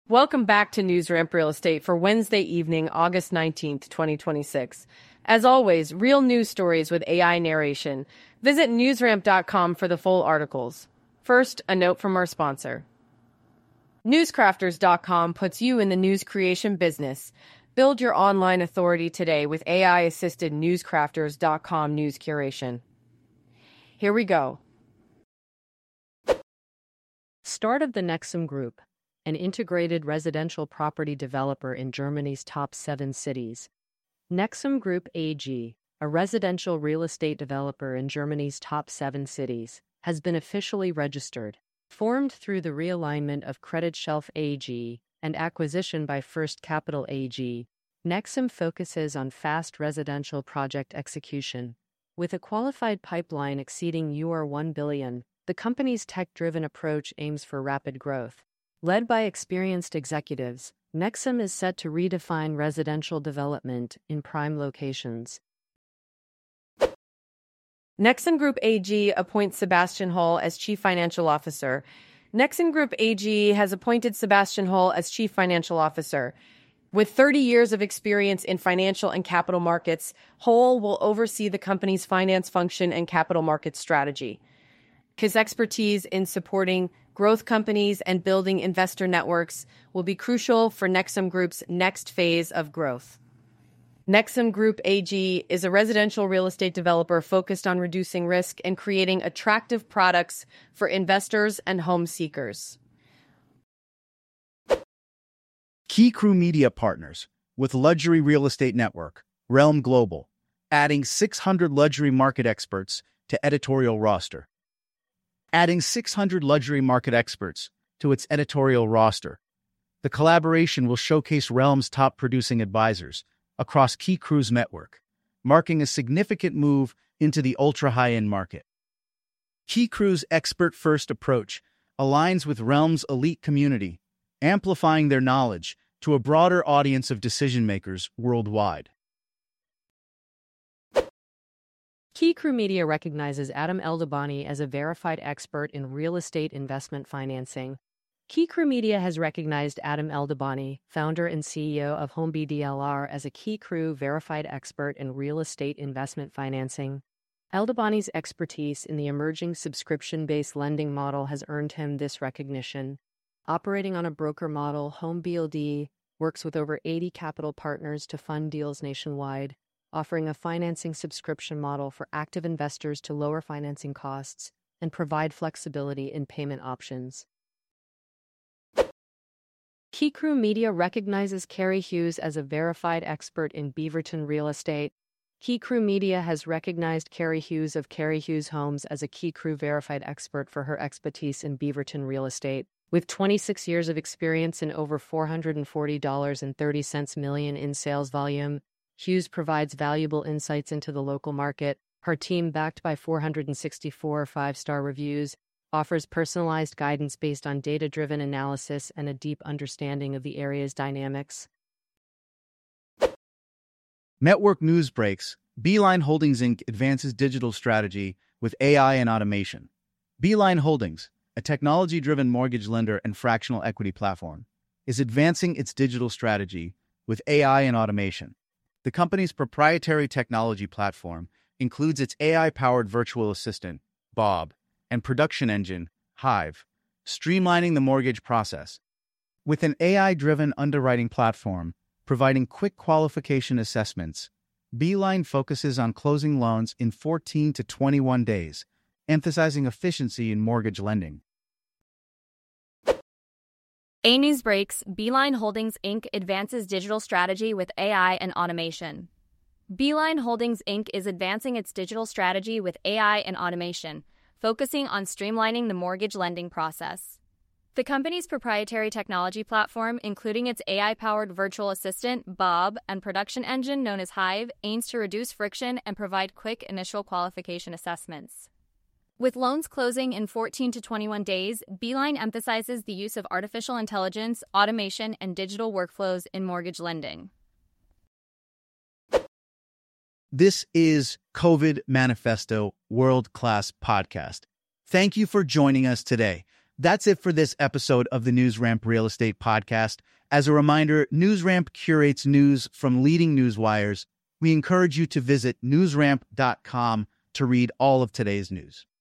Welcome back to NewsRamp Real Estate for Wednesday evening, August 19th, 2026. As always, real news stories with AI narration. Visit newsramp.com for the full articles. First, a note from our sponsor. Newscrafters.com puts you in the news creation business. Build your online authority today with AI-assisted Newscrafters.com news curation. Here we go. Start of the Nexum Group, an integrated residential property developer in Germany's top 7 cities. Nexum Group AG, a residential real estate developer in Germany's top 7 cities, has been officially registered. Formed through the realignment of Credit Shelf AG and acquisition by First Capital AG, Nexum focuses on fast residential project execution. With a qualified pipeline exceeding €1 billion, the company's tech-driven approach aims for rapid growth. Led by experienced executives, Nexum is set to redefine residential development in prime locations. Nexum Group AG appoints Sebastian Hall as Chief Financial Officer. Nexum Group AG has appointed Sebastian Hall as Chief Financial Officer. With 30 years of experience in financial and capital markets, Hall will oversee the company's finance function and capital markets strategy. His expertise in supporting growth companies and building investor networks will be crucial for Nexum Group's next phase of growth. Nexum Group AG is a residential real estate developer focused on reducing risk and creating attractive products for investors and home seekers. Key Crew Media partners with luxury real estate network, Realm Global, adding 600 luxury market experts to editorial roster. Adding 600 luxury market experts to its editorial roster. The collaboration will showcase Realm's top producing advisors across Key Crew's network, marking a significant move into the ultra-high-end market. Key Crew's expert-first approach aligns with Realm's elite community, amplifying their knowledge to a broader audience of decision-makers worldwide. Key Crew Media recognizes Adam Eldabani as a verified expert in real estate investment financing. Key Crew Media has recognized Adam Eldabani, founder and CEO of HomeBDLR, as a Key Crew verified expert in real estate investment financing. Eldabani's expertise in the emerging subscription-based lending model has earned him this recognition. Operating on a broker model, HomeBLD works with over 80 capital partners to fund deals nationwide, offering a financing subscription model for active investors to lower financing costs and provide flexibility in payment options. Key Crew Media recognizes Carrie Hughes as a verified expert in Beaverton real estate. Key Crew Media has recognized Carrie Hughes of Carrie Hughes Homes as a Key Crew verified expert for her expertise in Beaverton real estate. With 26 years of experience and over $440.30 million in sales volume, Hughes provides valuable insights into the local market. Her team, backed by 464 five-star reviews, offers personalized guidance based on data-driven analysis and a deep understanding of the area's dynamics. Network news breaks. Beeline Holdings Inc. advances digital strategy with AI and automation. Beeline Holdings, a technology-driven mortgage lender and fractional equity platform, is advancing its digital strategy with AI and automation. The company's proprietary technology platform includes its AI-powered virtual assistant, Bob, and production engine, Hive, streamlining the mortgage process. With an AI-driven underwriting platform providing quick qualification assessments, Beeline focuses on closing loans in 14 to 21 days, emphasizing efficiency in mortgage lending. A News Breaks, Beeline Holdings Inc. advances digital strategy with AI and automation. Beeline Holdings Inc. is advancing its digital strategy with AI and automation, focusing on streamlining the mortgage lending process. The company's proprietary technology platform, including its AI-powered virtual assistant, Bob, and production engine known as Hive, aims to reduce friction and provide quick initial qualification assessments. With loans closing in 14 to 21 days, Beeline emphasizes the use of artificial intelligence, automation, and digital workflows in mortgage lending. This is COVID Manifesto World Class Podcast. Thank you for joining us today. That's it for this episode of the NewsRamp Real Estate Podcast. As a reminder, NewsRamp curates news from leading news wires. We encourage you to visit newsramp.com to read all of today's news.